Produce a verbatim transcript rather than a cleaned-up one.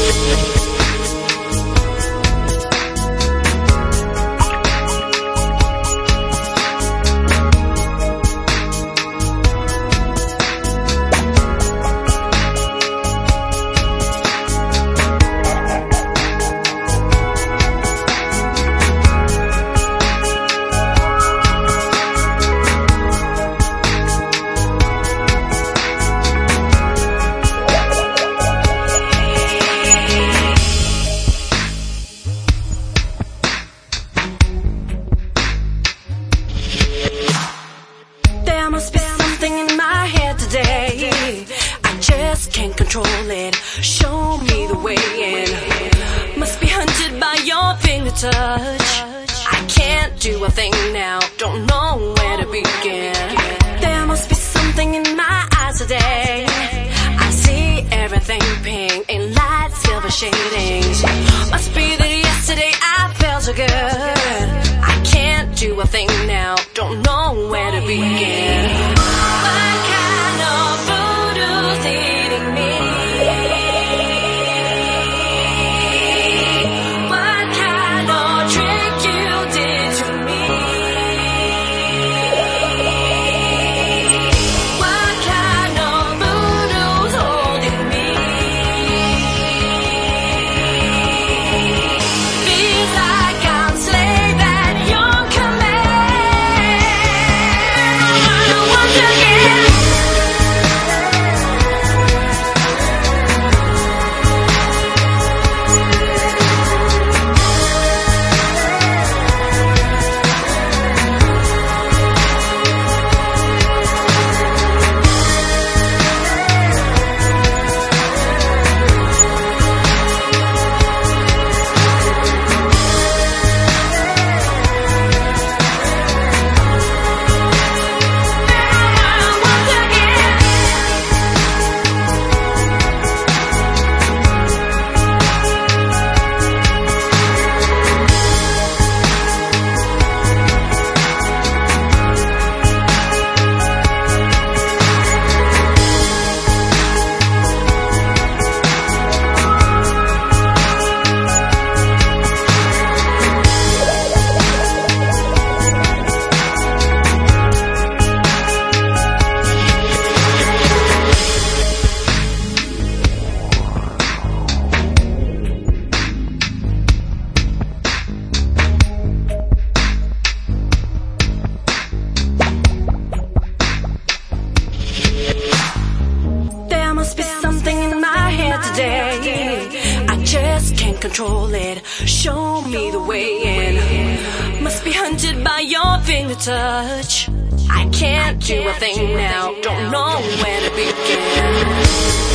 Can't control it, show me the way in. Must be hunted by your finger touch. I can't do a thing now, don't know where to begin. There must be something in my eyes today. I see everything pink in light silver shadings. Must be that yesterday I felt so good. I can't do a thing now, don't know where to begin. What kind of voodoo's eating me? What kind of trick you did to me? What kind of voodoo's holding me? Feels like I'm slave at your command. Once again. I just can't control it, show me the way in. Must be hunted by your finger touch. I can't do a thing now, don't know where to begin.